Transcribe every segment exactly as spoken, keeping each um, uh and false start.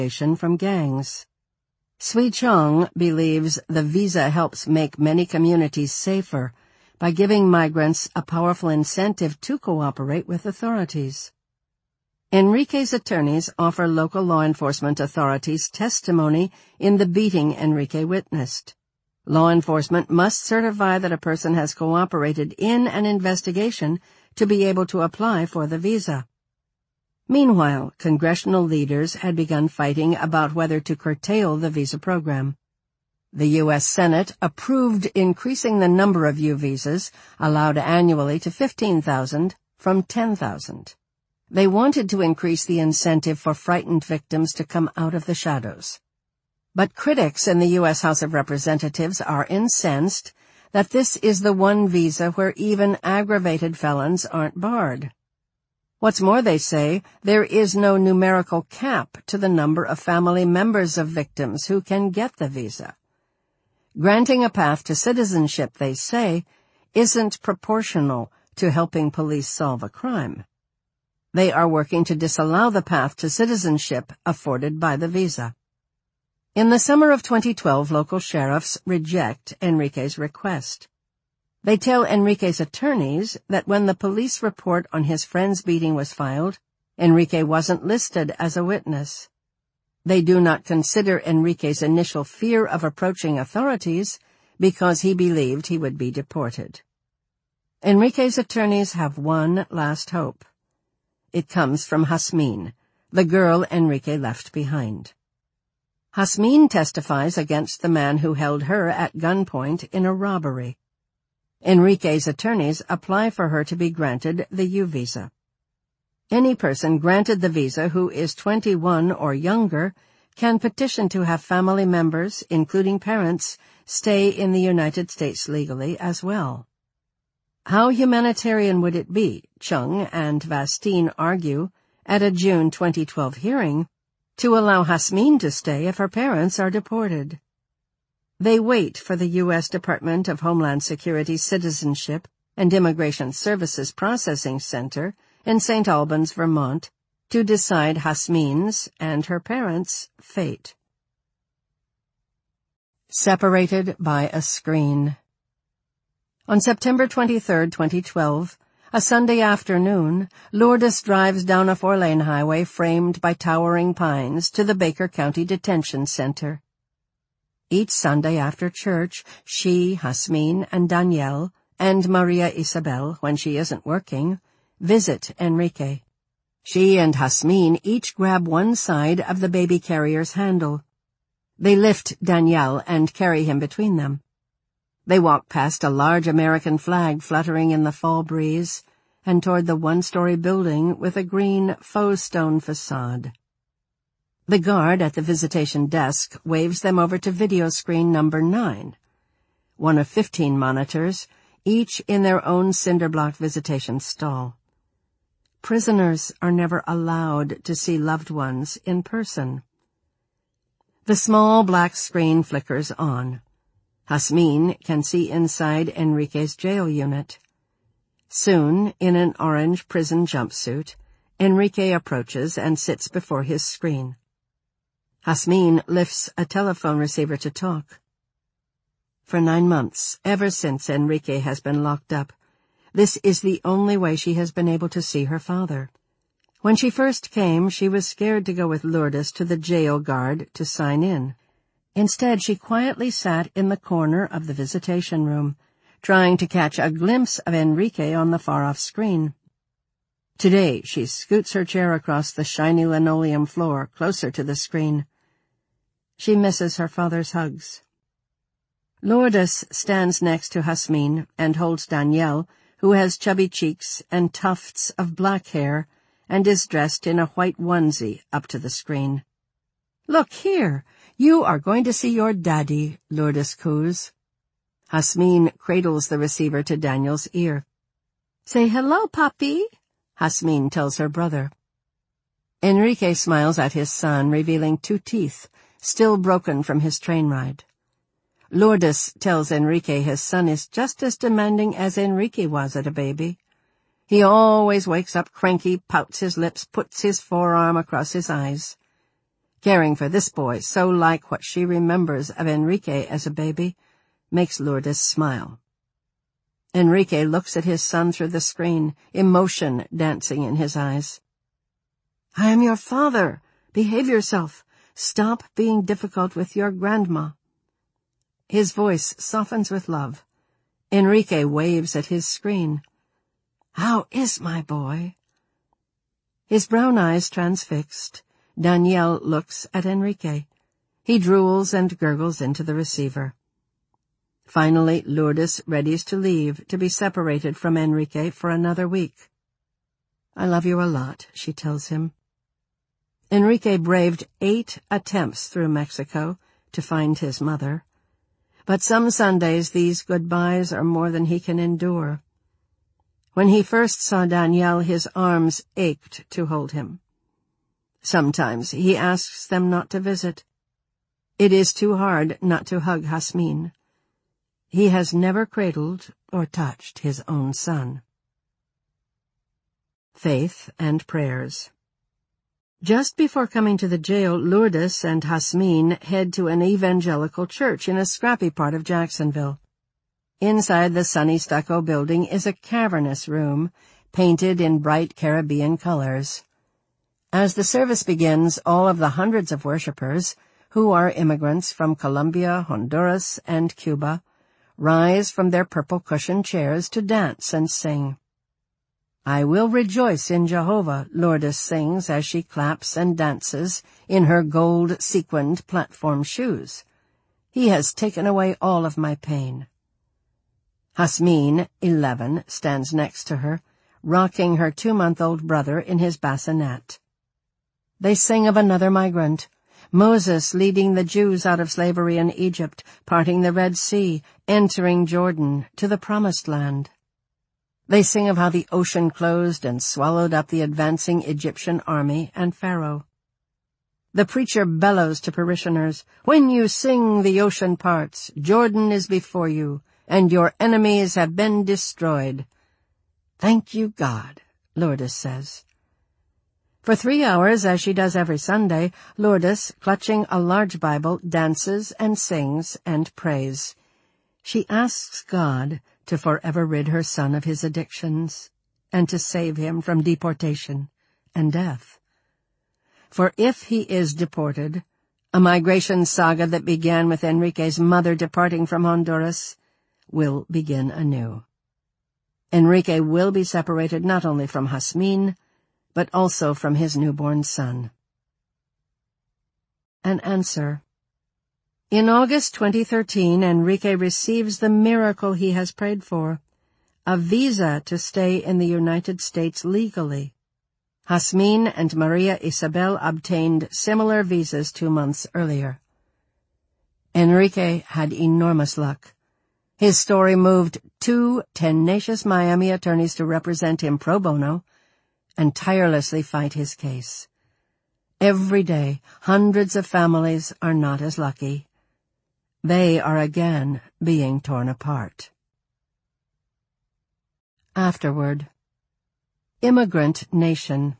from gangs. Sui Chong believes the visa helps make many communities safer by giving migrants a powerful incentive to cooperate with authorities. Enrique's attorneys offer local law enforcement authorities testimony in the beating Enrique witnessed. Law enforcement must certify that a person has cooperated in an investigation to be able to apply for the visa. Meanwhile, congressional leaders had begun fighting about whether to curtail the visa program. The U S Senate approved increasing the number of U visas allowed annually to fifteen thousand from ten thousand. They wanted to increase the incentive for frightened victims to come out of the shadows. But critics in the U S House of Representatives are incensed that this is the one visa where even aggravated felons aren't barred. What's more, they say, there is no numerical cap to the number of family members of victims who can get the visa. Granting a path to citizenship, they say, isn't proportional to helping police solve a crime. They are working to disallow the path to citizenship afforded by the visa. In the summer of twenty twelve, local sheriffs reject Enrique's request. They tell Enrique's attorneys that when the police report on his friend's beating was filed, Enrique wasn't listed as a witness. They do not consider Enrique's initial fear of approaching authorities because he believed he would be deported. Enrique's attorneys have one last hope. It comes from Jasmine, the girl Enrique left behind. Jasmine testifies against the man who held her at gunpoint in a robbery. Enrique's attorneys apply for her to be granted the U visa. Any person granted the visa who is twenty-one or younger can petition to have family members, including parents, stay in the United States legally as well. How humanitarian would it be, Chung and Vastine argue, at a June twenty twelve hearing, to allow Jasmine to stay if her parents are deported? They wait for the U S Department of Homeland Security's Citizenship and Immigration Services Processing Center in Saint Albans, Vermont, to decide Jasmine's and her parents' fate. Separated by a screen. On September twenty-third, twenty twelve, a Sunday afternoon, Lourdes drives down a four-lane highway framed by towering pines to the Baker County Detention Center. Each Sunday after church, she, Jasmine, and Danielle, and Maria Isabel, when she isn't working, visit Enrique. She and Jasmine each grab one side of the baby carrier's handle. They lift Danielle and carry him between them. They walk past a large American flag fluttering in the fall breeze and toward the one-story building with a green faux stone facade. The guard at the visitation desk waves them over to video screen number nine, one of fifteen monitors, each in their own cinder-block visitation stall. Prisoners are never allowed to see loved ones in person. The small black screen flickers on. Jasmine can see inside Enrique's jail unit. Soon, in an orange prison jumpsuit, Enrique approaches and sits before his screen. Jasmine lifts a telephone receiver to talk. For nine months, ever since Enrique has been locked up, this is the only way she has been able to see her father. When she first came, she was scared to go with Lourdes to the jail guard to sign in. Instead, she quietly sat in the corner of the visitation room, trying to catch a glimpse of Enrique on the far-off screen. Today, she scoots her chair across the shiny linoleum floor, closer to the screen. She misses her father's hugs. Lourdes stands next to Jasmine and holds Danielle, who has chubby cheeks and tufts of black hair and is dressed in a white onesie, up to the screen. "Look here, you are going to see your daddy," Lourdes coos. Jasmine cradles the receiver to Daniel's ear. "Say hello, Papi," Jasmine tells her brother. Enrique smiles at his son, revealing two teeth, still broken from his train ride. Lourdes tells Enrique his son is just as demanding as Enrique was at a baby. He always wakes up cranky, pouts his lips, puts his forearm across his eyes. Caring for this boy, so like what she remembers of Enrique as a baby, makes Lourdes smile. Enrique looks at his son through the screen, emotion dancing in his eyes. "I am your father. Behave yourself. Stop being difficult with your grandma." His voice softens with love. Enrique waves at his screen. "How is my boy?" His brown eyes transfixed, Danielle looks at Enrique. He drools and gurgles into the receiver. Finally, Lourdes readies to leave, to be separated from Enrique for another week. "I love you a lot," she tells him. Enrique braved eight attempts through Mexico to find his mother. But some Sundays these goodbyes are more than he can endure. When he first saw Danielle, his arms ached to hold him. Sometimes he asks them not to visit. It is too hard not to hug Jasmine. He has never cradled or touched his own son. Faith and Prayers. Just before coming to the jail, Lourdes and Jasmine head to an evangelical church in a scrappy part of Jacksonville. Inside the sunny stucco building is a cavernous room, painted in bright Caribbean colors. As the service begins, all of the hundreds of worshippers, who are immigrants from Colombia, Honduras, and Cuba, rise from their purple-cushioned chairs to dance and sing. "I will rejoice in Jehovah," Lourdes sings as she claps and dances in her gold-sequined platform shoes. "He has taken away all of my pain." Jasmine, eleven, stands next to her, rocking her two-month-old brother in his bassinet. They sing of another migrant, Moses leading the Jews out of slavery in Egypt, parting the Red Sea, entering Jordan to the Promised Land. They sing of how the ocean closed and swallowed up the advancing Egyptian army and Pharaoh. The preacher bellows to parishioners, "When you sing the ocean parts, Jordan is before you, and your enemies have been destroyed." "Thank you, God," Lourdes says. For three hours, as she does every Sunday, Lourdes, clutching a large Bible, dances and sings and prays. She asks God to forever rid her son of his addictions and to save him from deportation and death. For if he is deported, a migration saga that began with Enrique's mother departing from Honduras will begin anew. Enrique will be separated not only from Jasmine, but also from his newborn son. An answer. In August twenty thirteen, Enrique receives the miracle he has prayed for, a visa to stay in the United States legally. Jasmine and Maria Isabel obtained similar visas two months earlier. Enrique had enormous luck. His story moved two tenacious Miami attorneys to represent him pro bono and tirelessly fight his case. Every day, hundreds of families are not as lucky. They are again being torn apart. Afterward. Immigrant Nation.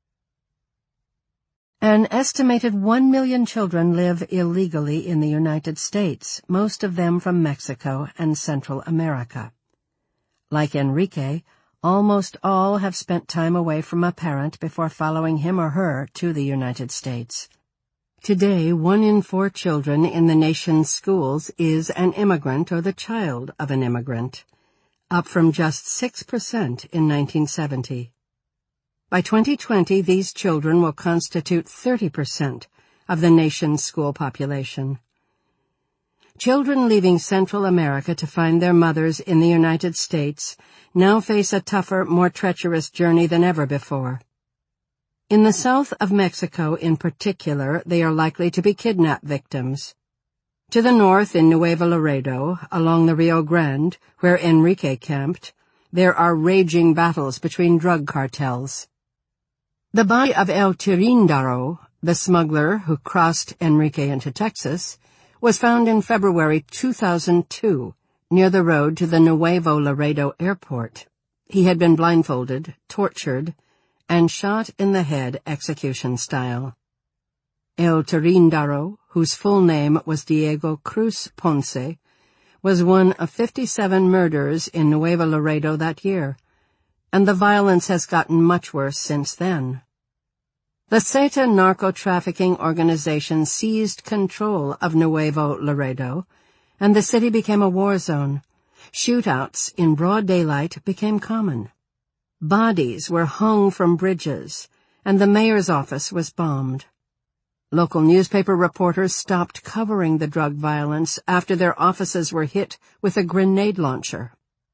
An estimated one million children live illegally in the United States, most of them from Mexico and Central America. Like Enrique, almost all have spent time away from a parent before following him or her to the United States. Today, one in four children in the nation's schools is an immigrant or the child of an immigrant, up from just six percent in nineteen seventy. By twenty twenty, these children will constitute thirty percent of the nation's school population. Children leaving Central America to find their mothers in the United States now face a tougher, more treacherous journey than ever before. In the south of Mexico in particular, they are likely to be kidnap victims. To the north in Nuevo Laredo, along the Rio Grande, where Enrique camped, there are raging battles between drug cartels. The body of El Tirindaro, the smuggler who crossed Enrique into Texas, was found in February two thousand two, near the road to the Nuevo Laredo airport. He had been blindfolded, tortured, and shot in the head execution style. El Tirindaro, whose full name was Diego Cruz Ponce, was one of fifty-seven murders in Nuevo Laredo that year, and the violence has gotten much worse since then. The Zeta narco-trafficking organization seized control of Nuevo Laredo, and the city became a war zone. Shootouts in broad daylight became common. Bodies were hung from bridges, and the mayor's office was bombed. Local newspaper reporters stopped covering the drug violence after their offices were hit with a grenade launcher.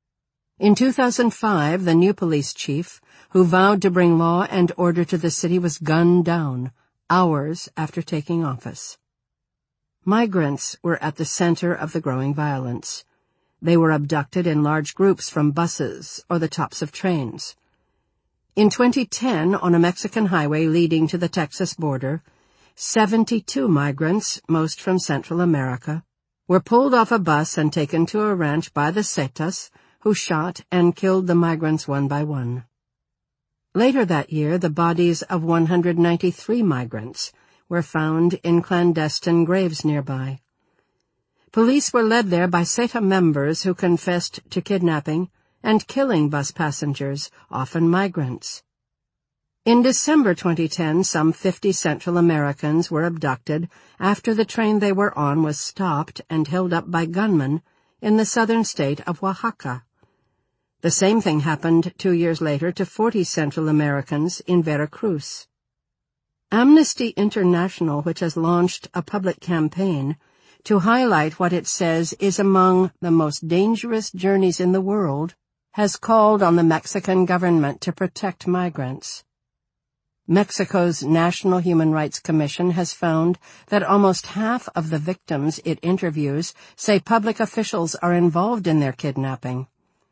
In two thousand five, the new police chief, who vowed to bring law and order to the city, was gunned down hours after taking office. Migrants were at the center of the growing violence. They were abducted in large groups from buses or the tops of trains. In twenty ten, on a Mexican highway leading to the Texas border, seventy-two migrants, most from Central America, were pulled off a bus and taken to a ranch by the Zetas, who shot and killed the migrants one by one. Later that year, the bodies of one hundred ninety-three migrants were found in clandestine graves nearby. Police were led there by Zeta members who confessed to kidnapping and killing bus passengers, often migrants. In December twenty ten, some fifty Central Americans were abducted after the train they were on was stopped and held up by gunmen in the southern state of Oaxaca. The same thing happened two years later to forty Central Americans in Veracruz. Amnesty International, which has launched a public campaign to highlight what it says is among the most dangerous journeys in the world, has called on the Mexican government to protect migrants. Mexico's National Human Rights Commission has found that almost half of the victims it interviews say public officials are involved in their kidnapping.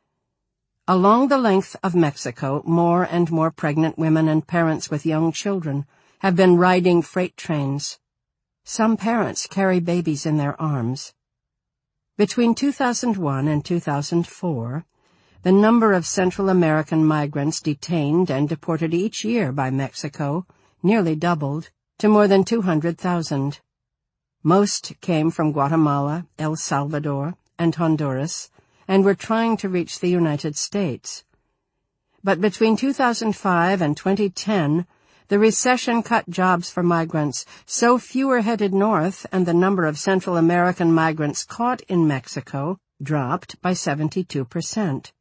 Along the length of Mexico, more and more pregnant women and parents with young children have been riding freight trains. Some parents carry babies in their arms. Between two thousand one and two thousand four, the number of Central American migrants detained and deported each year by Mexico nearly doubled to more than two hundred thousand. Most came from Guatemala, El Salvador, and Honduras, and were trying to reach the United States. But between two thousand five and twenty ten, the recession cut jobs for migrants, so fewer headed north, and the number of Central American migrants caught in Mexico dropped by seventy-two percent.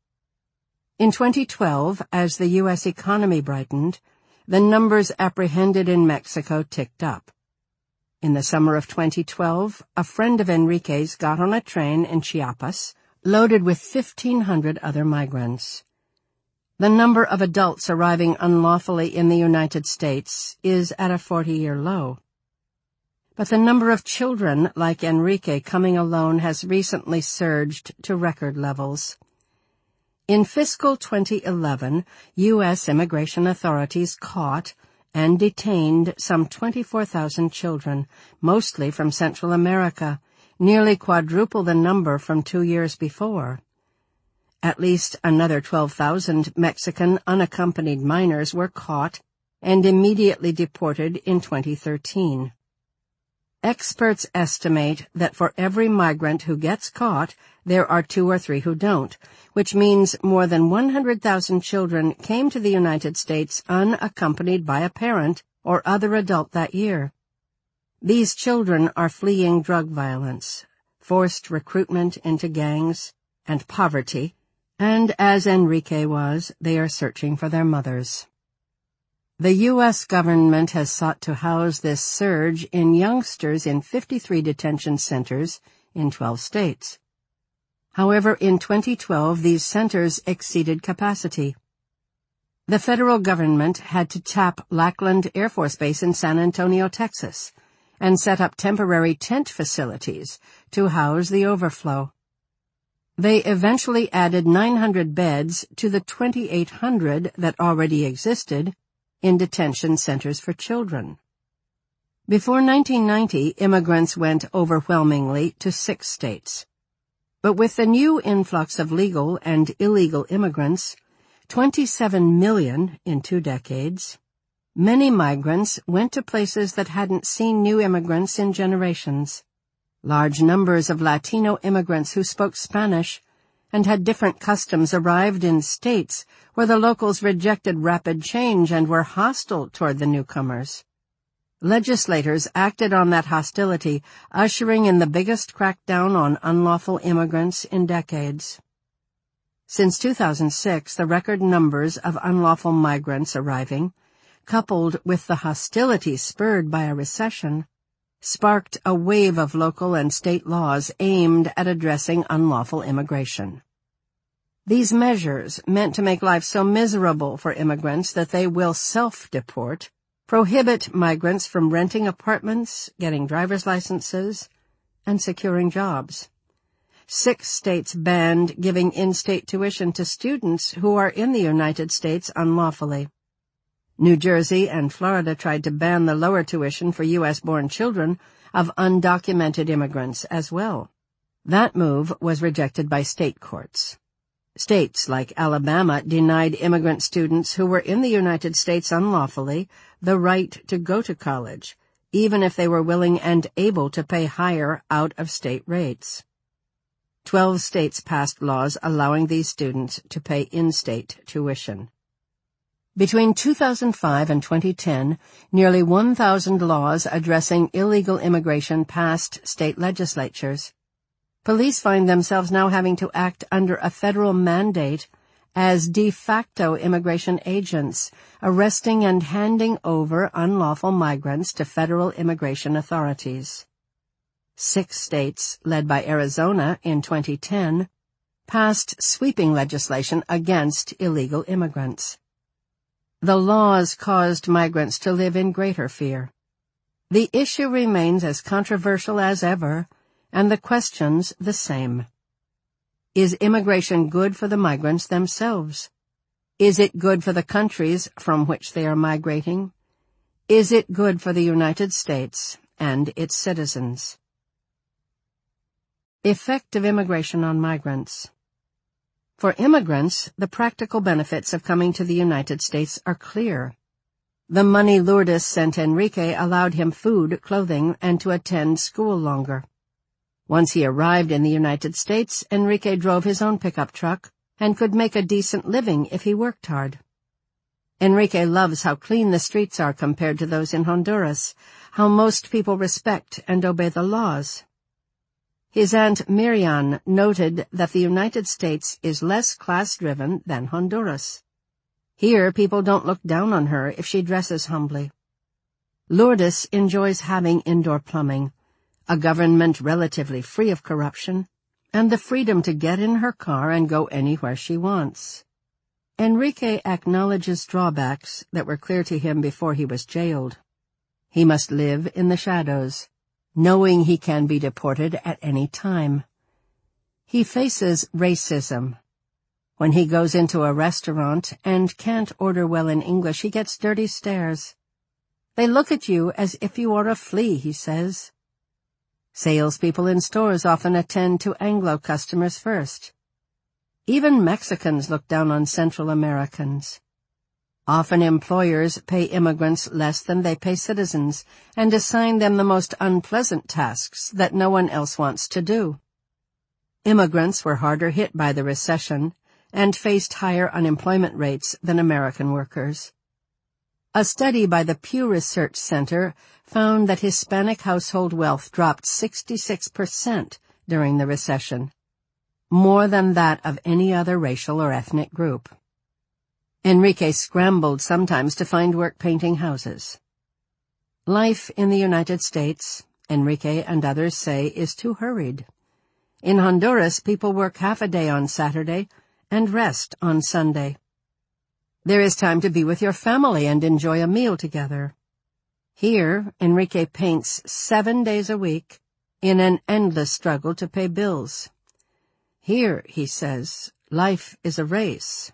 In twenty twelve, as the U S economy brightened, the numbers apprehended in Mexico ticked up. In the summer of twenty twelve, a friend of Enrique's got on a train in Chiapas, loaded with fifteen hundred other migrants. The number of adults arriving unlawfully in the United States is at a forty-year low. But the number of children like Enrique coming alone has recently surged to record levels. In fiscal twenty eleven, U S immigration authorities caught and detained some twenty-four thousand children, mostly from Central America, nearly quadruple the number from two years before. At least another twelve thousand Mexican unaccompanied minors were caught and immediately deported in twenty thirteen. Experts estimate that for every migrant who gets caught, there are two or three who don't, which means more than one hundred thousand children came to the United States unaccompanied by a parent or other adult that year. These children are fleeing drug violence, forced recruitment into gangs, and poverty, and as Enrique was, they are searching for their mothers. The U S government has sought to house this surge in youngsters in fifty-three detention centers in twelve states. However, in twenty twelve, these centers exceeded capacity. The federal government had to tap Lackland Air Force Base in San Antonio, Texas, and set up temporary tent facilities to house the overflow. They eventually added nine hundred beds to the twenty-eight hundred that already existed in detention centers for children. Before nineteen ninety, immigrants went overwhelmingly to six states. But with the new influx of legal and illegal immigrants, twenty-seven million in two decades, Many migrants went to places that hadn't seen new immigrants in generations. Large numbers of Latino immigrants who spoke Spanish and had different customs arrived in states where the locals rejected rapid change and were hostile toward the newcomers. Legislators acted on that hostility, ushering in the biggest crackdown on unlawful immigrants in decades. Since two thousand six, the record numbers of unlawful migrants arriving, coupled with the hostility spurred by a recession, sparked a wave of local and state laws aimed at addressing unlawful immigration. These measures, meant to make life so miserable for immigrants that they will self-deport, prohibit migrants from renting apartments, getting driver's licenses, and securing jobs. Six states banned giving in-state tuition to students who are in the United States unlawfully. New Jersey and Florida tried to ban the lower tuition for U S-born children of undocumented immigrants as well. That move was rejected by state courts. States like Alabama denied immigrant students who were in the United States unlawfully the right to go to college, even if they were willing and able to pay higher out-of-state rates. Twelve states passed laws allowing these students to pay in-state tuition. Between two thousand five and twenty ten, nearly one thousand laws addressing illegal immigration passed state legislatures. Police find themselves now having to act under a federal mandate as de facto immigration agents, arresting and handing over unlawful migrants to federal immigration authorities. Six states, led by Arizona in twenty ten, passed sweeping legislation against illegal immigrants. The laws caused migrants to live in greater fear. The issue remains as controversial as ever, and the questions the same. Is immigration good for the migrants themselves? Is it good for the countries from which they are migrating? Is it good for the United States and its citizens? Effect of immigration on migrants. For immigrants, the practical benefits of coming to the United States are clear. The money Lourdes sent Enrique allowed him food, clothing, and to attend school longer. Once he arrived in the United States, Enrique drove his own pickup truck and could make a decent living if he worked hard. Enrique loves how clean the streets are compared to those in Honduras, how most people respect and obey the laws. His aunt Miriam noted that the United States is less class-driven than Honduras. Here, people don't look down on her if she dresses humbly. Lourdes enjoys having indoor plumbing, a government relatively free of corruption, and the freedom to get in her car and go anywhere she wants. Enrique acknowledges drawbacks that were clear to him before he was jailed. He must live in the shadows, knowing he can be deported at any time. He faces racism. When he goes into a restaurant and can't order well in English, he gets dirty stares. They look at you as if you are a flea, he says. Salespeople in stores often attend to Anglo customers first. Even Mexicans look down on Central Americans. Often employers pay immigrants less than they pay citizens and assign them the most unpleasant tasks that no one else wants to do. Immigrants were harder hit by the recession and faced higher unemployment rates than American workers. A study by the Pew Research Center found that Hispanic household wealth dropped sixty-six percent during the recession, more than that of any other racial or ethnic group. Enrique scrambled sometimes to find work painting houses. Life in the United States, Enrique and others say, is too hurried. In Honduras, people work half a day on Saturday and rest on Sunday. There is time to be with your family and enjoy a meal together. Here, Enrique paints seven days a week in an endless struggle to pay bills. Here, he says, life is a race.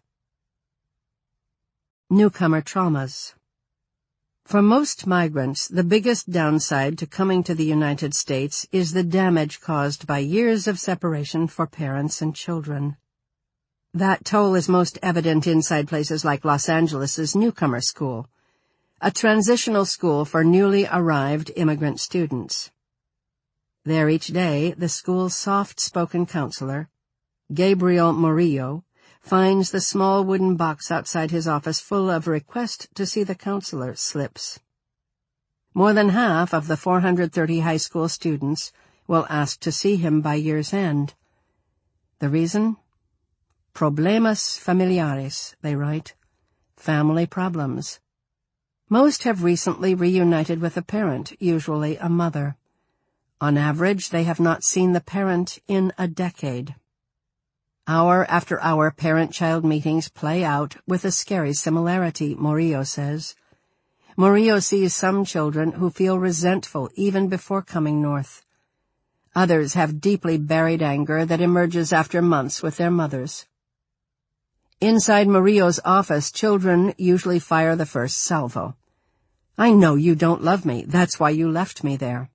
Newcomer traumas. For most migrants, the biggest downside to coming to the United States is the damage caused by years of separation for parents and children. That toll is most evident inside places like Los Angeles's newcomer school. a transitional school for newly arrived immigrant students. There each day, the school's soft-spoken counselor, Gabriel Murillo, finds the small wooden box outside his office full of request to see the counselor slips. More than half of the four hundred thirty high school students will ask to see him by year's end. The reason? Problemas familiares, they write. Family problems. Most have recently reunited with a parent, usually a mother. On average, they have not seen the parent in a decade. Hour after hour parent-child meetings play out with a scary similarity, Murillo says. Murillo sees some children who feel resentful even before coming north. Others have deeply buried anger that emerges after months with their mothers. Inside Murillo's office, children usually fire the first salvo. I know you don't love me. That's why you left me there.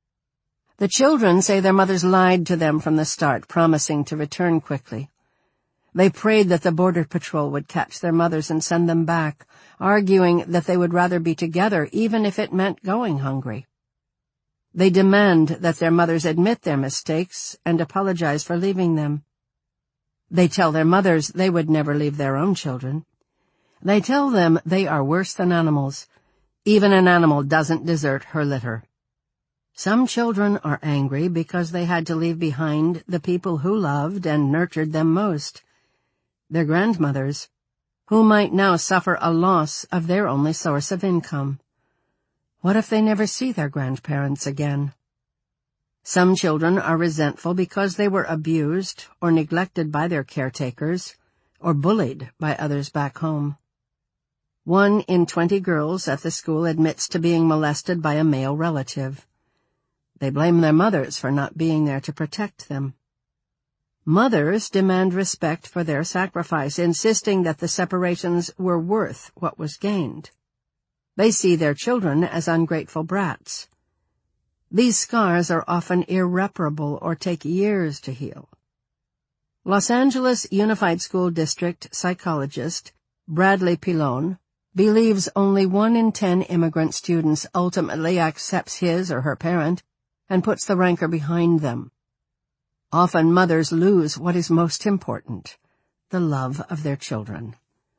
The children say their mothers lied to them from the start, promising to return quickly. They prayed that the border patrol would catch their mothers and send them back, arguing that they would rather be together even if it meant going hungry. They demand that their mothers admit their mistakes and apologize for leaving them. They tell their mothers they would never leave their own children. They tell them they are worse than animals. Even an animal doesn't desert her litter. Some children are angry because they had to leave behind the people who loved and nurtured them most, their grandmothers, who might now suffer a loss of their only source of income. What if they never see their grandparents again? Some children are resentful because they were abused or neglected by their caretakers or bullied by others back home. One in twenty girls at the school admits to being molested by a male relative. They blame their mothers for not being there to protect them. Mothers demand respect for their sacrifice, insisting that the separations were worth what was gained. They see their children as ungrateful brats. These scars are often irreparable or take years to heal. Los Angeles Unified School District psychologist Bradley Pilon believes only one in ten immigrant students ultimately accepts his or her parent and puts the rancor behind them. Often mothers lose what is most important, the love of their children.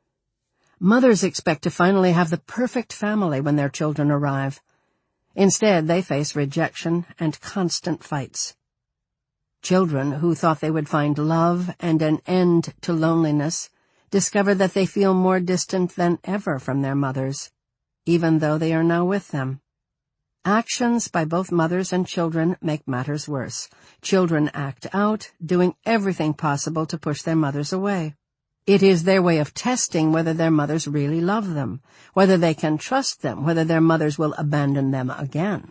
Mothers expect to finally have the perfect family when their children arrive. Instead, they face rejection and constant fights. Children who thought they would find love and an end to loneliness discover that they feel more distant than ever from their mothers, even though they are now with them. Actions by both mothers and children make matters worse. Children act out, doing everything possible to push their mothers away. It is their way of testing whether their mothers really love them, whether they can trust them, whether their mothers will abandon them again.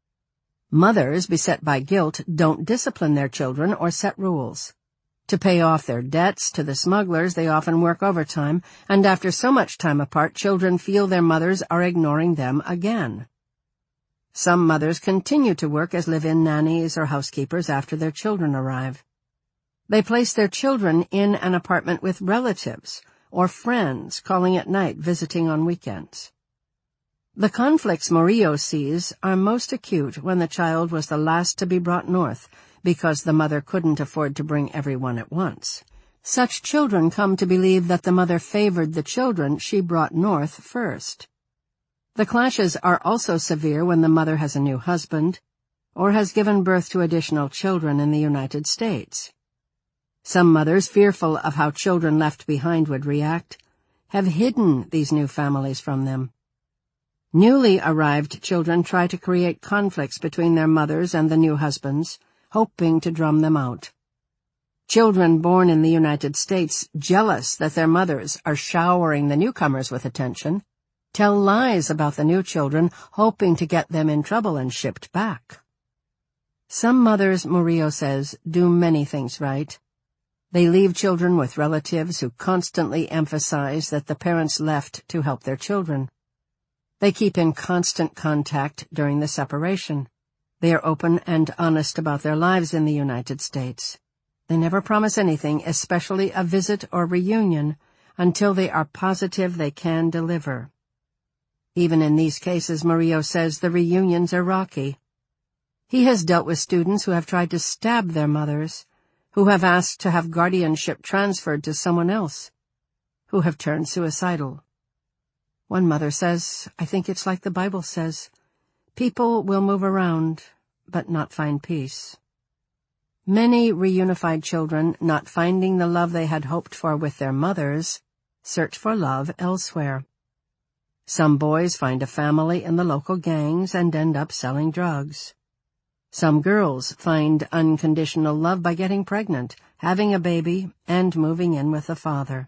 Mothers, beset by guilt, don't discipline their children or set rules. To pay off their debts to the smugglers, they often work overtime, and after so much time apart, children feel their mothers are ignoring them again. Some mothers continue to work as live-in nannies or housekeepers after their children arrive. They place their children in an apartment with relatives or friends, calling at night, visiting on weekends. The conflicts Murillo sees are most acute when the child was the last to be brought north because the mother couldn't afford to bring everyone at once. Such children come to believe that the mother favored the children she brought north first. The clashes are also severe when the mother has a new husband or has given birth to additional children in the United States. Some mothers, fearful of how children left behind would react, have hidden these new families from them. Newly arrived children try to create conflicts between their mothers and the new husbands, hoping to drum them out. Children born in the United States, jealous that their mothers are showering the newcomers with attention, tell lies about the new children, hoping to get them in trouble and shipped back. Some mothers, Murillo says, do many things right. They leave children with relatives who constantly emphasize that the parents left to help their children. They keep in constant contact during the separation. They are open and honest about their lives in the United States. They never promise anything, especially a visit or reunion, until they are positive they can deliver. Even in these cases, Murillo says the reunions are rocky. He has dealt with students who have tried to stab their mothers, who have asked to have guardianship transferred to someone else, who have turned suicidal. One mother says, "I think it's like the Bible says, people will move around, but not find peace." Many reunified children, not finding the love they had hoped for with their mothers, search for love elsewhere. Some boys find a family in the local gangs and end up selling drugs. Some girls find unconditional love by getting pregnant, having a baby, and moving in with the father.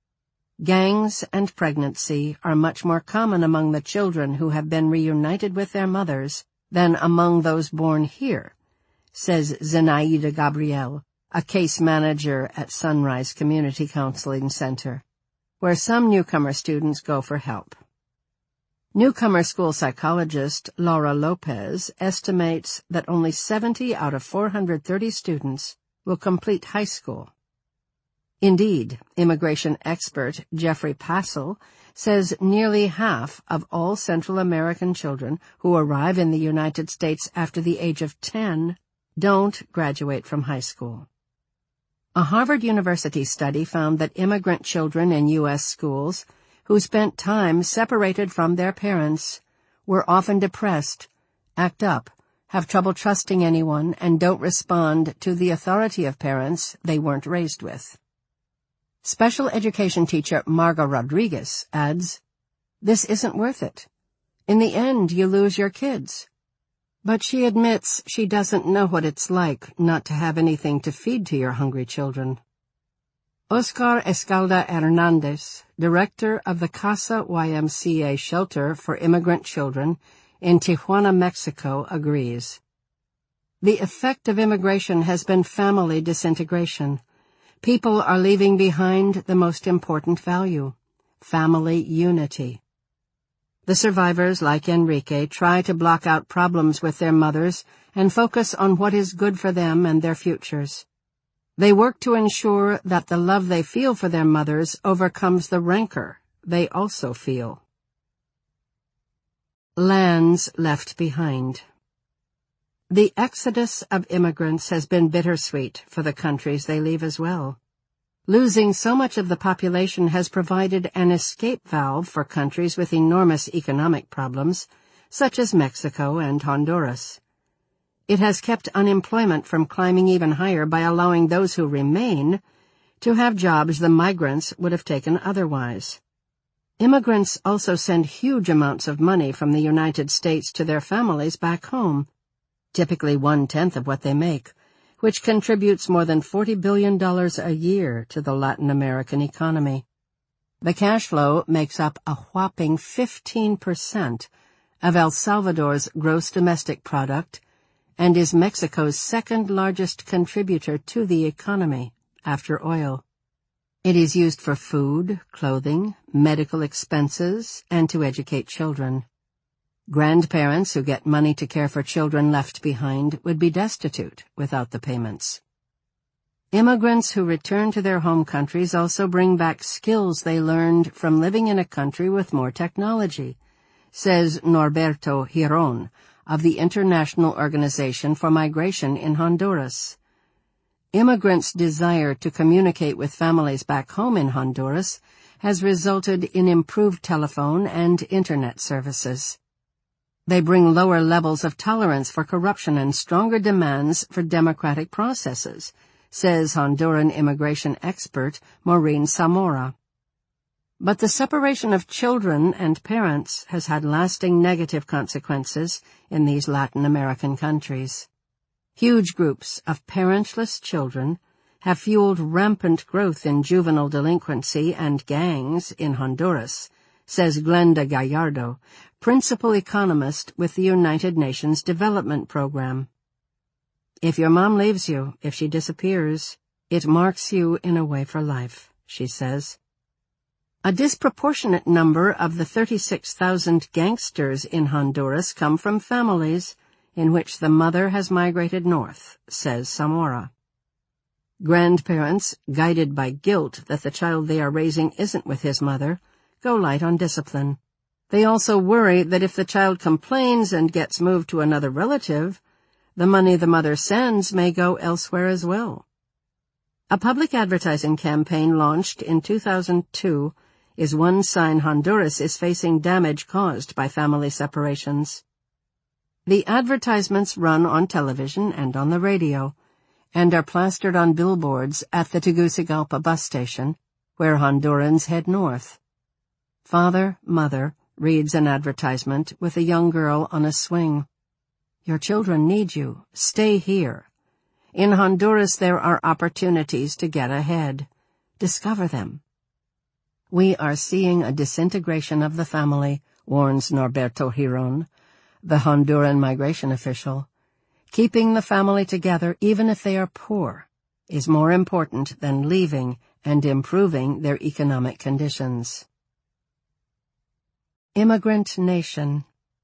Gangs and pregnancy are much more common among the children who have been reunited with their mothers than among those born here, says Zenaida Gabriel, a case manager at Sunrise Community Counseling Center, where some newcomer students go for help. Newcomer school psychologist Laura Lopez estimates that only seventy out of four hundred thirty students will complete high school. Indeed, immigration expert Jeffrey Passel says nearly half of all Central American children who arrive in the United States after the age of ten don't graduate from high school. A Harvard University study found that immigrant children in U S schools who spent time separated from their parents were often depressed, act up, have trouble trusting anyone, and don't respond to the authority of parents they weren't raised with. Special education teacher Marga Rodriguez adds, "This isn't worth it. In the end, you lose your kids." But she admits she doesn't know what it's like not to have anything to feed to your hungry children. Oscar Escalda Hernandez, director of the Casa Y M C A shelter for immigrant children in Tijuana, Mexico, agrees. The effect of immigration has been family disintegration. People are leaving behind the most important value, family unity. The survivors, like Enrique, try to block out problems with their mothers and focus on what is good for them and their futures. They work to ensure that the love they feel for their mothers overcomes the rancor they also feel. Lands left behind. The exodus of immigrants has been bittersweet for the countries they leave as well. Losing so much of the population has provided an escape valve for countries with enormous economic problems, such as Mexico and Honduras. It has kept unemployment from climbing even higher by allowing those who remain to have jobs the migrants would have taken otherwise. Immigrants also send huge amounts of money from the United States to their families back home, typically one-tenth of what they make, which contributes more than forty billion dollars a year to the Latin American economy. The cash flow makes up a whopping fifteen percent of El Salvador's gross domestic product and is Mexico's second-largest contributor to the economy, after oil. It is used for food, clothing, medical expenses, and to educate children. Grandparents who get money to care for children left behind would be destitute without the payments. Immigrants who return to their home countries also bring back skills they learned from living in a country with more technology, says Norberto Giron of the International Organization for Migration in Honduras. Immigrants' desire to communicate with families back home in Honduras has resulted in improved telephone and internet services. They bring lower levels of tolerance for corruption and stronger demands for democratic processes, says Honduran immigration expert Maureen Zamora. But the separation of children and parents has had lasting negative consequences in these Latin American countries. Huge groups of parentless children have fueled rampant growth in juvenile delinquency and gangs in Honduras, says Glenda Gallardo, principal economist with the United Nations Development Program. If your mom leaves you, if she disappears, it marks you in a way for life, she says. A disproportionate number of the thirty-six thousand gangsters in Honduras come from families in which the mother has migrated north, says Zamora. Grandparents, guided by guilt that the child they are raising isn't with his mother, go light on discipline. They also worry that if the child complains and gets moved to another relative, the money the mother sends may go elsewhere as well. A public advertising campaign launched in two thousand two is one sign Honduras is facing damage caused by family separations. The advertisements run on television and on the radio, and are plastered on billboards at the Tegucigalpa bus station, where Hondurans head north. Father, mother, reads an advertisement with a young girl on a swing. Your children need you. Stay here. In Honduras there are opportunities to get ahead. Discover them. We are seeing a disintegration of the family, warns Norberto Giron, the Honduran migration official. Keeping the family together, even if they are poor, is more important than leaving and improving their economic conditions. Immigrant nation.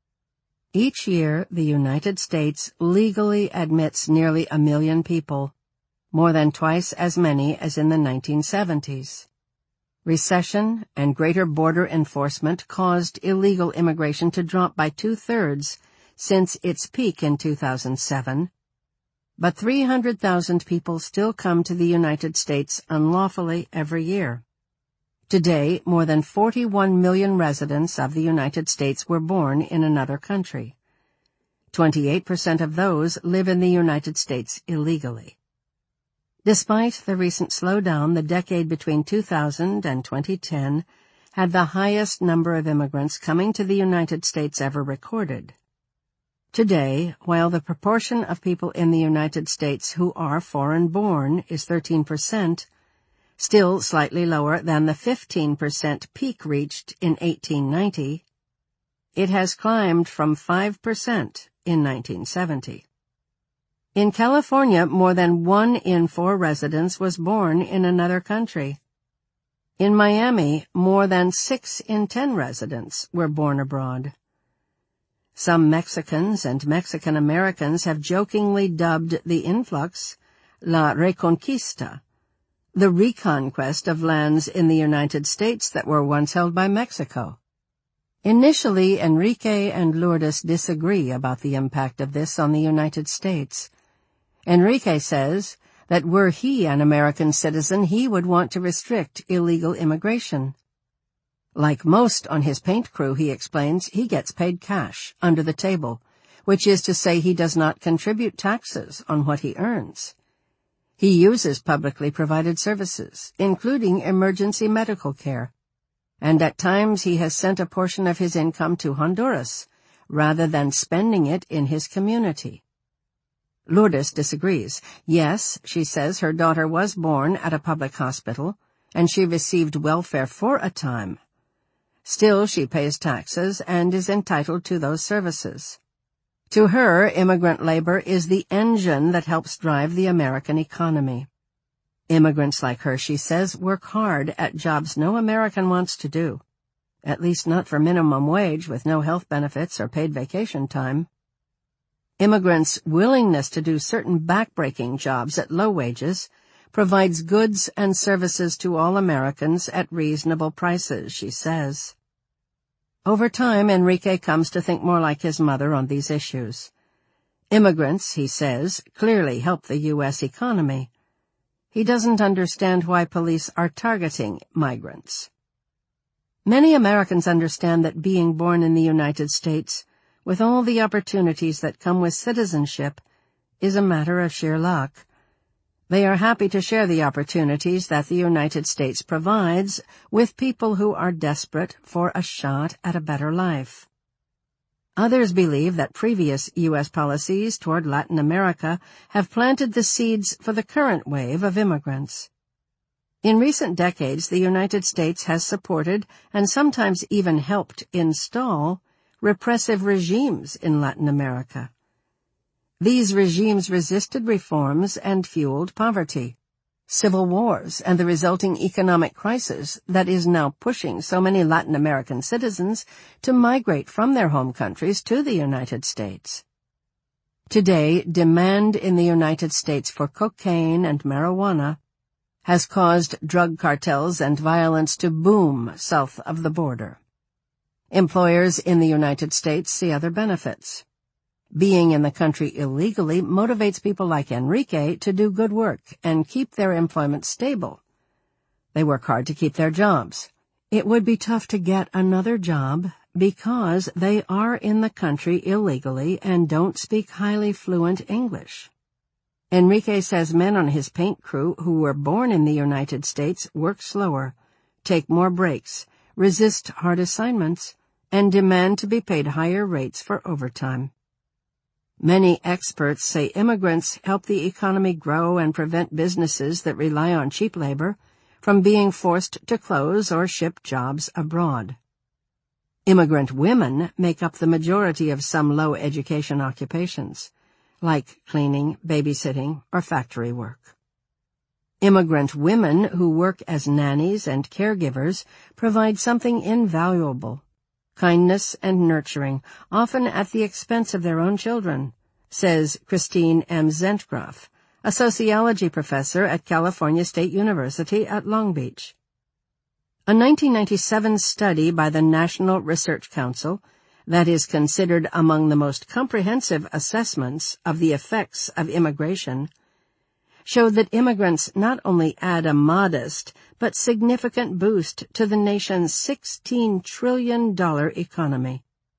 Each year, the United States legally admits nearly a million people, more than twice as many as in the nineteen seventies. Recession and greater border enforcement caused illegal immigration to drop by two-thirds since its peak in two thousand seven, but three hundred thousand people still come to the United States unlawfully every year. Today, more than forty-one million residents of the United States were born in another country. twenty-eight percent of those live in the United States illegally. Despite the recent slowdown, the decade between two thousand and twenty ten had the highest number of immigrants coming to the United States ever recorded. Today, while the proportion of people in the United States who are foreign-born is thirteen percent, still slightly lower than the fifteen percent peak reached in eighteen ninety, it has climbed from five percent in nineteen seventy. In California, more than one in four residents was born in another country. In Miami, more than six in ten residents were born abroad. Some Mexicans and Mexican Americans have jokingly dubbed the influx La Reconquista, the reconquest of lands in the United States that were once held by Mexico. Initially, Enrique and Lourdes disagree about the impact of this on the United States. Enrique says that were he an American citizen, he would want to restrict illegal immigration. Like most on his paint crew, he explains, he gets paid cash, under the table, which is to say he does not contribute taxes on what he earns. He uses publicly provided services, including emergency medical care, and at times he has sent a portion of his income to Honduras, rather than spending it in his community. Lourdes disagrees. Yes, she says her daughter was born at a public hospital, and she received welfare for a time. Still, she pays taxes and is entitled to those services. To her, immigrant labor is the engine that helps drive the American economy. Immigrants like her, she says, work hard at jobs no American wants to do, at least not for minimum wage with no health benefits or paid vacation time. Immigrants' willingness to do certain backbreaking jobs at low wages provides goods and services to all Americans at reasonable prices, she says. Over time, Enrique comes to think more like his mother on these issues. Immigrants, he says, clearly help the U S economy. He doesn't understand why police are targeting migrants. Many Americans understand that being born in the United States, with all the opportunities that come with citizenship, is a matter of sheer luck. They are happy to share the opportunities that the United States provides with people who are desperate for a shot at a better life. Others believe that previous U S policies toward Latin America have planted the seeds for the current wave of immigrants. In recent decades, the United States has supported and sometimes even helped install repressive regimes in Latin America. These regimes resisted reforms and fueled poverty, civil wars, and the resulting economic crisis that is now pushing so many Latin American citizens to migrate from their home countries to the United States. Today, demand in the United States for cocaine and marijuana has caused drug cartels and violence to boom south of the border. Employers in the United States see other benefits. Being in the country illegally motivates people like Enrique to do good work and keep their employment stable. They work hard to keep their jobs. It would be tough to get another job because they are in the country illegally and don't speak highly fluent English. Enrique says men on his paint crew who were born in the United States work slower, take more breaks, resist hard assignments, and demand to be paid higher rates for overtime. Many experts say immigrants help the economy grow and prevent businesses that rely on cheap labor from being forced to close or ship jobs abroad. Immigrant women make up the majority of some low-education occupations, like cleaning, babysitting, or factory work. Immigrant women who work as nannies and caregivers provide something invaluable, kindness and nurturing, often at the expense of their own children, says Christine M. Zentgraf, a sociology professor at California State University at Long Beach. A nineteen ninety-seven study by the National Research Council that is considered among the most comprehensive assessments of the effects of immigration showed that immigrants not only add a modest but significant boost to the nation's sixteen trillion dollars economy.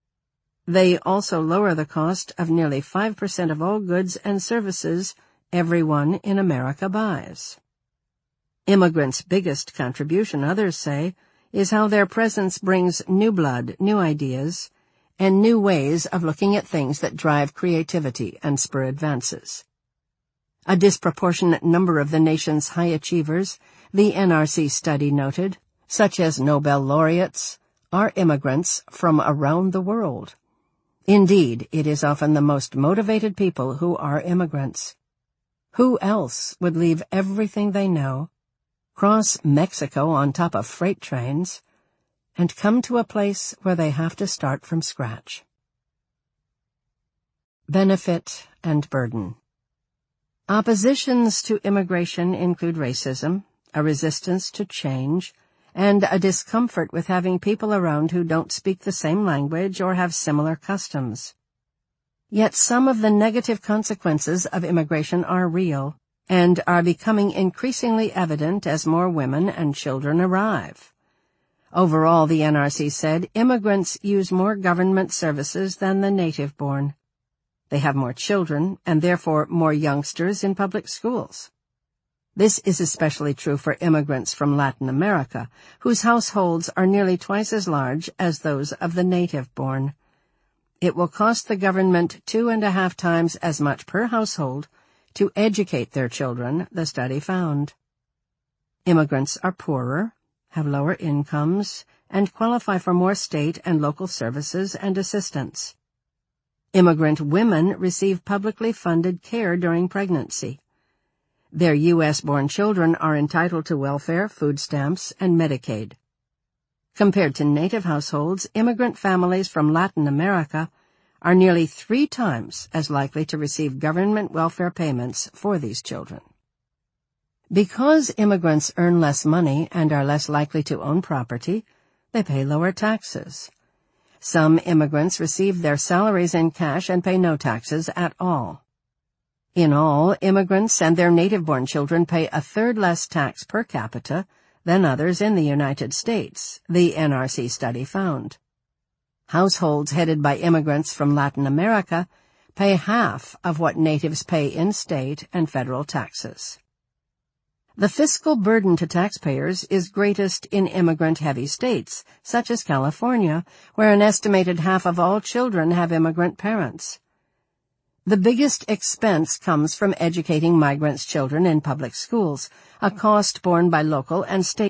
They also lower the cost of nearly five percent of all goods and services everyone in America buys. Immigrants' biggest contribution, others say, is how their presence brings new blood, new ideas, and new ways of looking at things that drive creativity and spur advances. A disproportionate number of the nation's high achievers, the N R C study noted, such as Nobel laureates, are immigrants from around the world. Indeed, it is often the most motivated people who are immigrants. Who else would leave everything they know, cross Mexico on top of freight trains, and come to a place where they have to start from scratch? Benefit and burden. Oppositions to immigration include racism, a resistance to change, and a discomfort with having people around who don't speak the same language or have similar customs. Yet some of the negative consequences of immigration are real and are becoming increasingly evident as more women and children arrive. Overall, the N R C said, immigrants use more government services than the native-born. They have more children and therefore more youngsters in public schools. This is especially true for immigrants from Latin America, whose households are nearly twice as large as those of the native-born. It will cost the government two and a half times as much per household to educate their children, the study found. Immigrants are poorer, have lower incomes, and qualify for more state and local services and assistance. Immigrant women receive publicly funded care during pregnancy. Their U S-born children are entitled to welfare, food stamps, and Medicaid. Compared to native households, immigrant families from Latin America are nearly three times as likely to receive government welfare payments for these children. Because immigrants earn less money and are less likely to own property, they pay lower taxes. Some immigrants receive their salaries in cash and pay no taxes at all. In all, immigrants and their native-born children pay a third less tax per capita than others in the United States, the N R C study found. Households headed by immigrants from Latin America pay half of what natives pay in state and federal taxes. The fiscal burden to taxpayers is greatest in immigrant-heavy states, such as California, where an estimated half of all children have immigrant parents. The biggest expense comes from educating migrants' children in public schools, a cost borne by local and state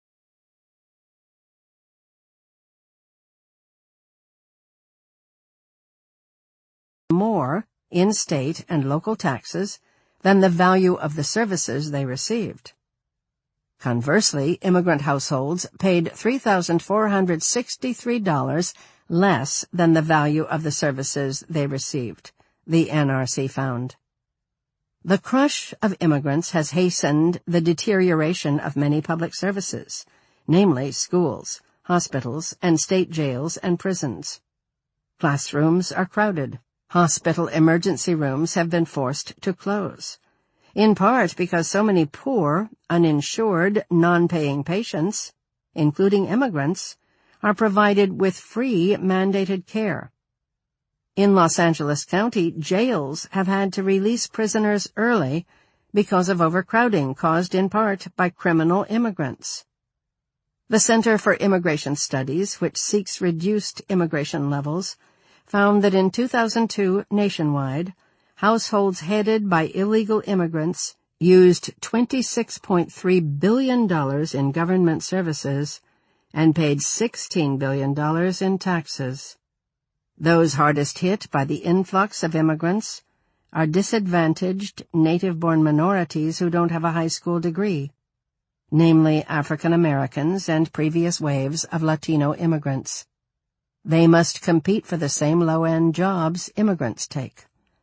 more in state and local taxes than the value of the services they received. Conversely, immigrant households paid three thousand four hundred sixty-three dollars less than the value of the services they received, the N R C found. The crush of immigrants has hastened the deterioration of many public services, namely schools, hospitals, and state jails and prisons. Classrooms are crowded. Hospital emergency rooms have been forced to close, in part because so many poor, uninsured, non-paying patients, including immigrants, are provided with free mandated care. In Los Angeles County, jails have had to release prisoners early because of overcrowding caused in part by criminal immigrants. The Center for Immigration Studies, which seeks reduced immigration levels, found that in two thousand two, nationwide, households headed by illegal immigrants used twenty-six point three billion dollars in government services and paid sixteen billion dollars in taxes. Those hardest hit by the influx of immigrants are disadvantaged native-born minorities who don't have a high school degree, namely African Americans and previous waves of Latino immigrants. They must compete for the same low-end jobs immigrants take.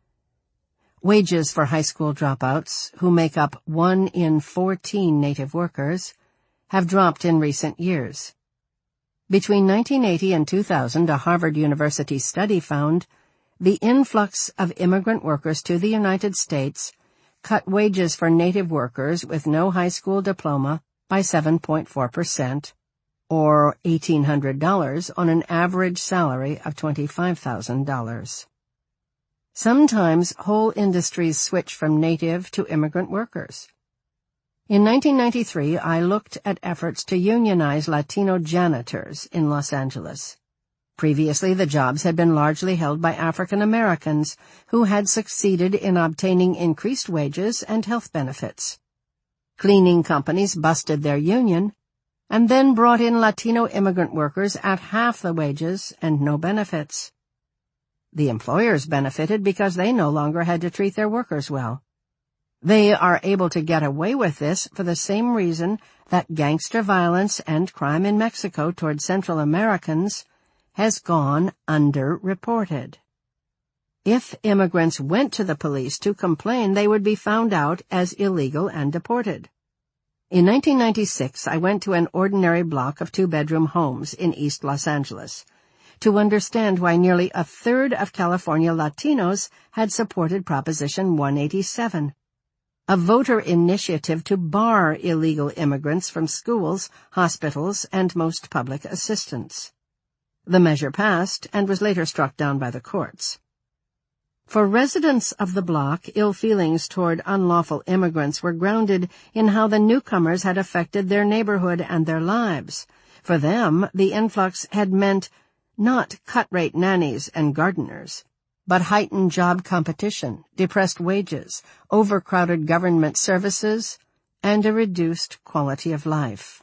Wages for high school dropouts, who make up one in fourteen native workers, have dropped in recent years. Between nineteen eighty and two thousand, a Harvard University study found the influx of immigrant workers to the United States cut wages for native workers with no high school diploma by seven point four percent, or eighteen hundred dollars on an average salary of twenty-five thousand dollars. Sometimes whole industries switch from native to immigrant workers. In nineteen ninety-three, I looked at efforts to unionize Latino janitors in Los Angeles. Previously, the jobs had been largely held by African Americans who had succeeded in obtaining increased wages and health benefits. Cleaning companies busted their union and then brought in Latino immigrant workers at half the wages and no benefits. The employers benefited because they no longer had to treat their workers well. They are able to get away with this for the same reason that gangster violence and crime in Mexico toward Central Americans has gone underreported. If immigrants went to the police to complain, they would be found out as illegal and deported. In nineteen ninety-six, I went to an ordinary block of two-bedroom homes in East Los Angeles to understand why nearly a third of California Latinos had supported Proposition one eighty-seven, a voter initiative to bar illegal immigrants from schools, hospitals, and most public assistance. The measure passed and was later struck down by the courts. For residents of the block, ill feelings toward unlawful immigrants were grounded in how the newcomers had affected their neighborhood and their lives. For them, the influx had meant not cut-rate nannies and gardeners, but heightened job competition, depressed wages, overcrowded government services, and a reduced quality of life.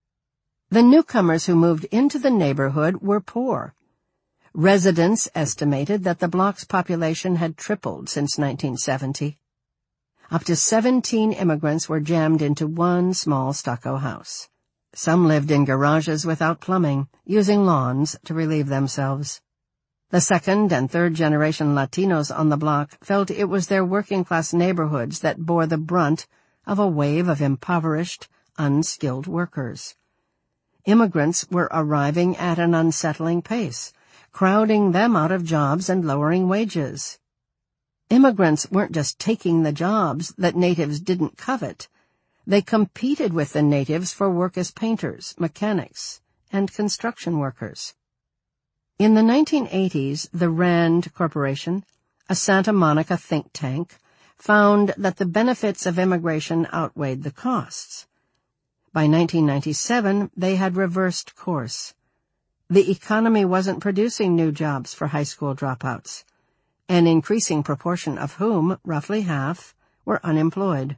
The newcomers who moved into the neighborhood were poor. Residents estimated that the block's population had tripled since nineteen seventy. Up to seventeen immigrants were jammed into one small stucco house. Some lived in garages without plumbing, using lawns to relieve themselves. The second and third generation Latinos on the block felt it was their working-class neighborhoods that bore the brunt of a wave of impoverished, unskilled workers. Immigrants were arriving at an unsettling pace, crowding them out of jobs and lowering wages. Immigrants weren't just taking the jobs that natives didn't covet. They competed with the natives for work as painters, mechanics, and construction workers. In the nineteen eighties, the RAND Corporation, a Santa Monica think tank, found that the benefits of immigration outweighed the costs. By nineteen ninety-seven, they had reversed course. The economy wasn't producing new jobs for high school dropouts, an increasing proportion of whom, roughly half, were unemployed.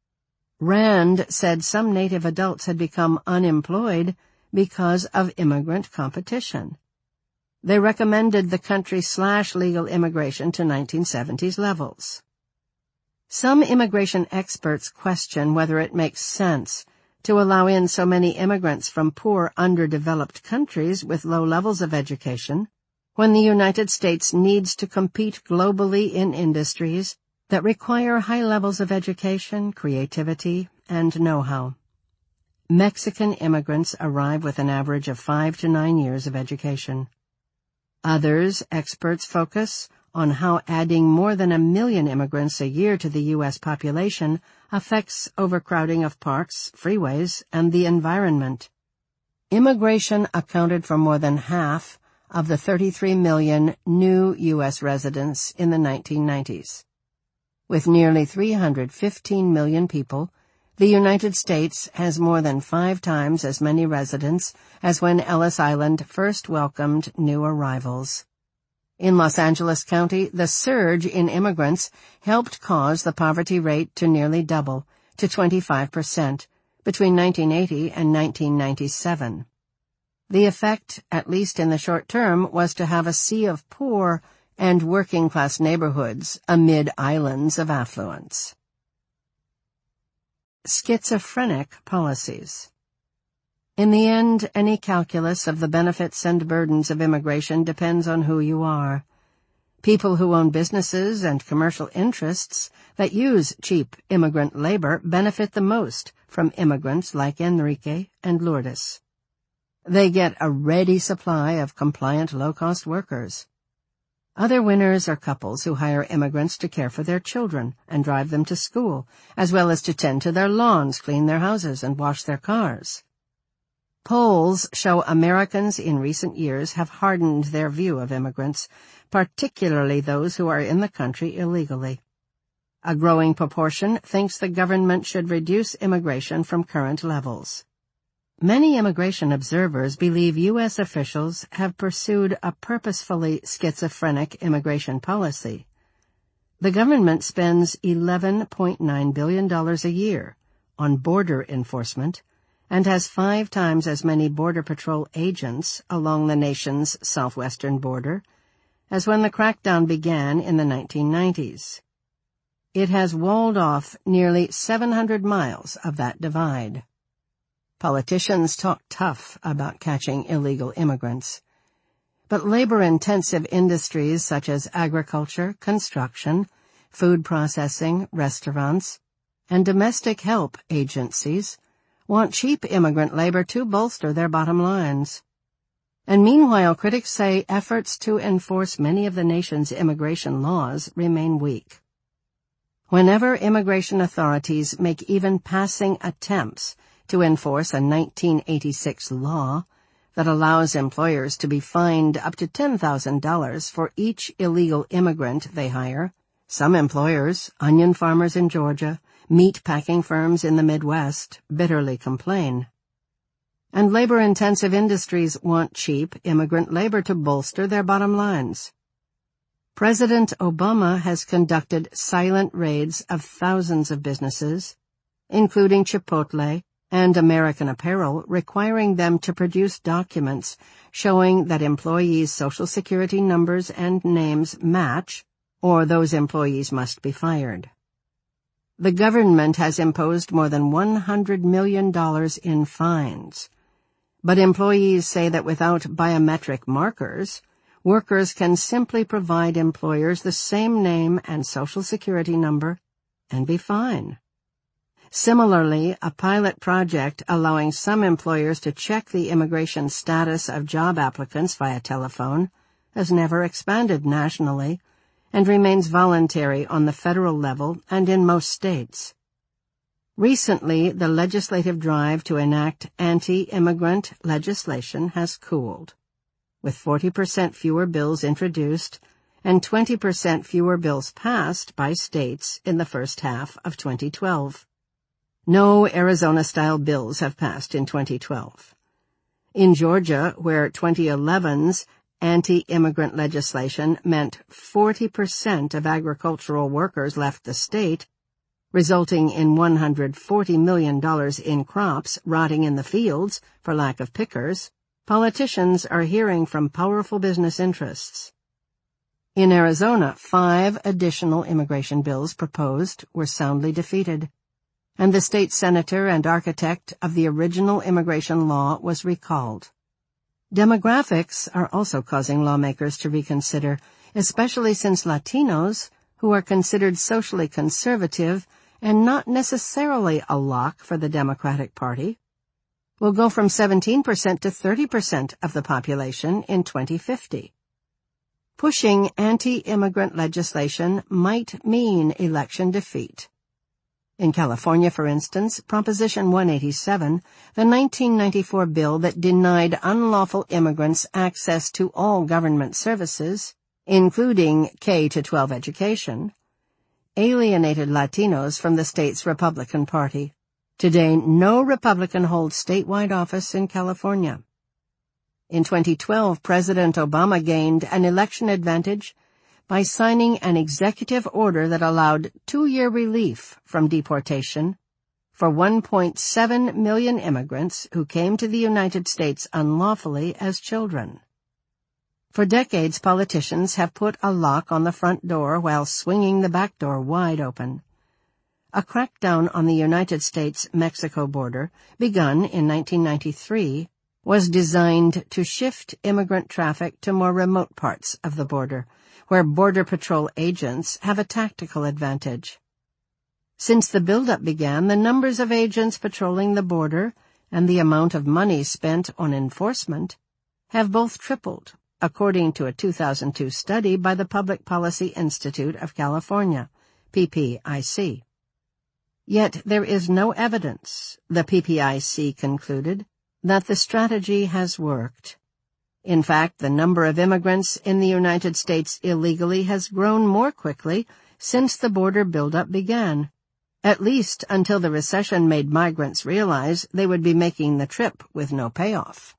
RAND said some native adults had become unemployed because of immigrant competition. They recommended the country slash legal immigration to nineteen seventies levels. Some immigration experts question whether it makes sense to allow in so many immigrants from poor, underdeveloped countries with low levels of education, when the United States needs to compete globally in industries that require high levels of education, creativity, and know-how. Mexican immigrants arrive with an average of five to nine years of education. Others, experts focus on how adding more than a million immigrants a year to the U S population affects overcrowding of parks, freeways, and the environment. Immigration accounted for more than half of the thirty-three million new U S residents in the nineteen nineties. With nearly three hundred fifteen million people, the United States has more than five times as many residents as when Ellis Island first welcomed new arrivals. In Los Angeles County, the surge in immigrants helped cause the poverty rate to nearly double, to twenty-five percent, between nineteen eighty and nineteen ninety-seven. The effect, at least in the short term, was to have a sea of poor and working-class neighborhoods amid islands of affluence. Schizophrenic policies. In the end, any calculus of the benefits and burdens of immigration depends on who you are. People who own businesses and commercial interests that use cheap immigrant labor benefit the most from immigrants like Enrique and Lourdes. They get a ready supply of compliant low-cost workers. Other winners are couples who hire immigrants to care for their children and drive them to school, as well as to tend to their lawns, clean their houses, and wash their cars. Polls show Americans in recent years have hardened their view of immigrants, particularly those who are in the country illegally. A growing proportion thinks the government should reduce immigration from current levels. Many immigration observers believe U S officials have pursued a purposefully schizophrenic immigration policy. The government spends eleven point nine billion dollars a year on border enforcement and has five times as many Border Patrol agents along the nation's southwestern border as when the crackdown began in the nineteen nineties. It has walled off nearly seven hundred miles of that divide. Politicians talk tough about catching illegal immigrants. But labor-intensive industries such as agriculture, construction, food processing, restaurants, and domestic help agencies want cheap immigrant labor to bolster their bottom lines. And meanwhile, critics say efforts to enforce many of the nation's immigration laws remain weak. Whenever immigration authorities make even passing attempts to enforce a nineteen eighty-six law that allows employers to be fined up to ten thousand dollars for each illegal immigrant they hire, some employers, onion farmers in Georgia, meat packing firms in the Midwest, bitterly complain. And labor-intensive industries want cheap immigrant labor to bolster their bottom lines. President Obama has conducted silent raids of thousands of businesses, including Chipotle and American Apparel, requiring them to produce documents showing that employees' Social Security numbers and names match, or those employees must be fired. The government has imposed more than one hundred million dollars in fines, but employees say that without biometric markers, workers can simply provide employers the same name and Social Security number and be fine. Similarly, a pilot project allowing some employers to check the immigration status of job applicants via telephone has never expanded nationally and remains voluntary on the federal level and in most states. Recently, the legislative drive to enact anti-immigrant legislation has cooled, with forty percent fewer bills introduced and twenty percent fewer bills passed by states in the first half of twenty twelve. No Arizona-style bills have passed in twenty twelve. In Georgia, where twenty eleven's anti-immigrant legislation meant forty percent of agricultural workers left the state, resulting in one hundred forty million dollars in crops rotting in the fields for lack of pickers, politicians are hearing from powerful business interests. In Arizona, five additional immigration bills proposed were soundly defeated, and the state senator and architect of the original immigration law was recalled. Demographics are also causing lawmakers to reconsider, especially since Latinos, who are considered socially conservative and not necessarily a lock for the Democratic Party, will go from seventeen percent to thirty percent of the population in twenty fifty. Pushing anti-immigrant legislation might mean election defeat. In California, for instance, Proposition one eighty-seven, the nineteen ninety-four bill that denied unlawful immigrants access to all government services, including K through twelve education, alienated Latinos from the state's Republican Party. Today, no Republican holds statewide office in California. In twenty twelve, President Obama gained an election advantage by signing an executive order that allowed two-year relief from deportation for one point seven million immigrants who came to the United States unlawfully as children. For decades, politicians have put a lock on the front door while swinging the back door wide open. A crackdown on the United States-Mexico border, begun in nineteen ninety-three, was designed to shift immigrant traffic to more remote parts of the border, where Border Patrol agents have a tactical advantage. Since the buildup began, the numbers of agents patrolling the border and the amount of money spent on enforcement have both tripled, according to a two thousand two study by the Public Policy Institute of California, P P I C. Yet there is no evidence, the P P I C concluded, that the strategy has worked. In fact, the number of immigrants in the United States illegally has grown more quickly since the border buildup began, at least until the recession made migrants realize they would be making the trip with no payoff.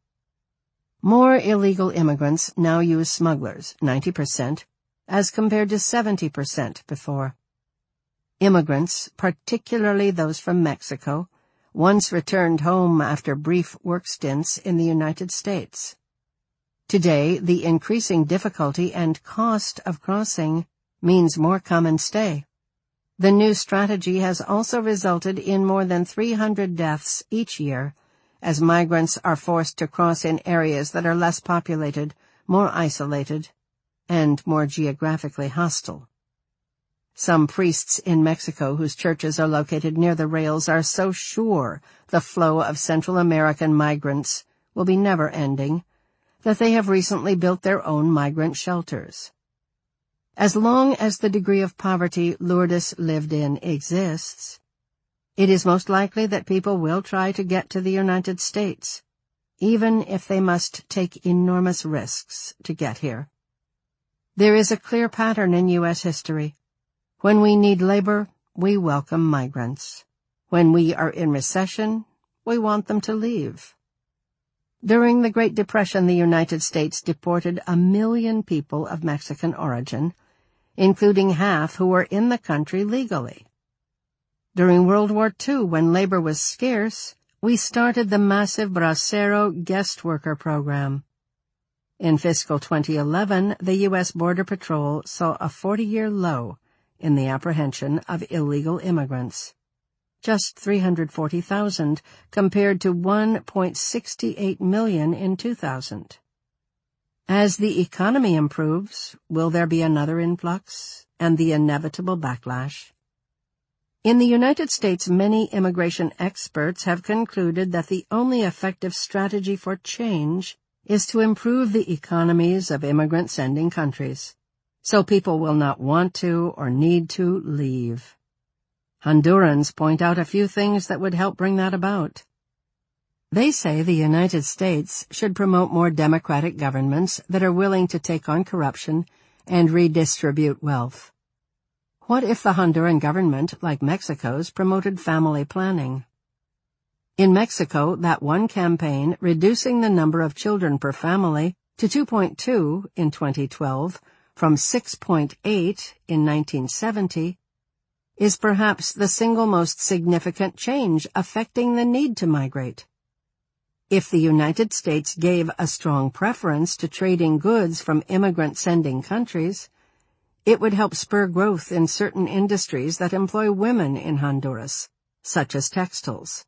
More illegal immigrants now use smugglers, ninety percent, as compared to seventy percent before. Immigrants, particularly those from Mexico, once returned home after brief work stints in the United States. Today, the increasing difficulty and cost of crossing means more come and stay. The new strategy has also resulted in more than three hundred deaths each year, as migrants are forced to cross in areas that are less populated, more isolated, and more geographically hostile. Some priests in Mexico whose churches are located near the rails are so sure the flow of Central American migrants will be never-ending that they have recently built their own migrant shelters. As long as the degree of poverty Lourdes lived in exists, it is most likely that people will try to get to the United States, even if they must take enormous risks to get here. There is a clear pattern in U S history. When we need labor, we welcome migrants. When we are in recession, we want them to leave. During the Great Depression, the United States deported a million people of Mexican origin, including half who were in the country legally. During World War Two, when labor was scarce, we started the massive Bracero guest worker program. In fiscal twenty eleven, the U S Border Patrol saw a forty-year low in the apprehension of illegal immigrants. Just three hundred forty thousand compared to one point six eight million in two thousand. As the economy improves, will there be another influx and the inevitable backlash? In the United States, many immigration experts have concluded that the only effective strategy for change is to improve the economies of immigrant-sending countries, so people will not want to or need to leave. Hondurans point out a few things that would help bring that about. They say the United States should promote more democratic governments that are willing to take on corruption and redistribute wealth. What if the Honduran government, like Mexico's, promoted family planning? In Mexico, that one campaign, reducing the number of children per family to two point two in twenty twelve from six point eight in nineteen seventy, is perhaps the single most significant change affecting the need to migrate. If the United States gave a strong preference to trading goods from immigrant-sending countries, it would help spur growth in certain industries that employ women in Honduras, such as textiles.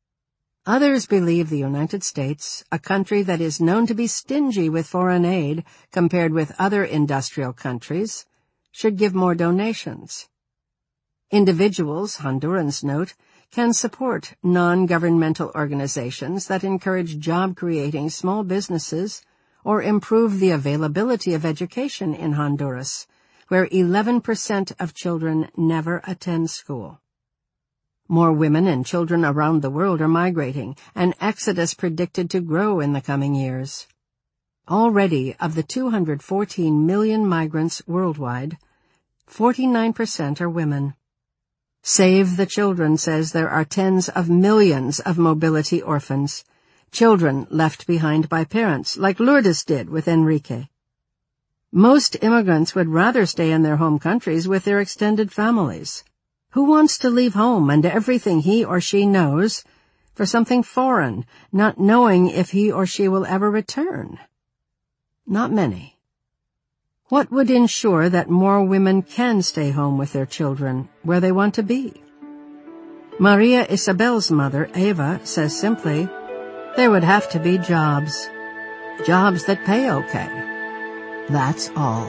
Others believe the United States, a country that is known to be stingy with foreign aid compared with other industrial countries, should give more donations. Individuals, Hondurans note, can support non-governmental organizations that encourage job-creating small businesses or improve the availability of education in Honduras, where eleven percent of children never attend school. More women and children around the world are migrating, an exodus predicted to grow in the coming years. Already, of the two hundred fourteen million migrants worldwide, forty-nine percent are women. Save the Children says there are tens of millions of mobility orphans, children left behind by parents, like Lourdes did with Enrique. Most immigrants would rather stay in their home countries with their extended families. Who wants to leave home and everything he or she knows for something foreign, not knowing if he or she will ever return? Not many. What would ensure that more women can stay home with their children, where they want to be? Maria Isabel's mother, Eva, says simply, there would have to be jobs. Jobs that pay okay. That's all.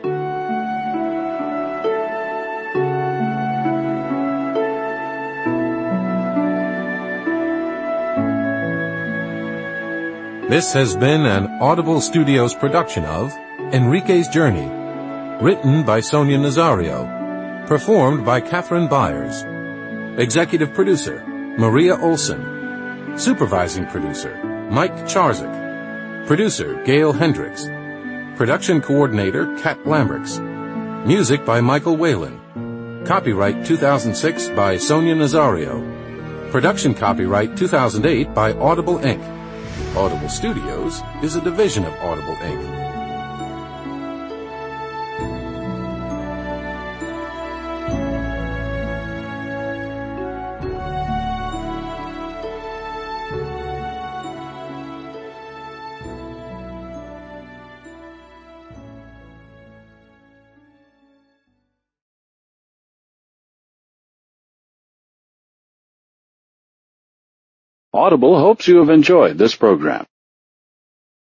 This has been an Audible Studios production of Enrique's Journey, written by Sonia Nazario, performed by Catherine Byers, executive producer Maria Olson, supervising producer Mike Charzik, producer Gail Hendricks, production coordinator Kat Lambricks, music by Michael Whalen, copyright two thousand six by Sonia Nazario, production copyright two thousand eight by Audible Incorporated. Audible Studios is a division of Audible Incorporated. Audible hopes you have enjoyed this program.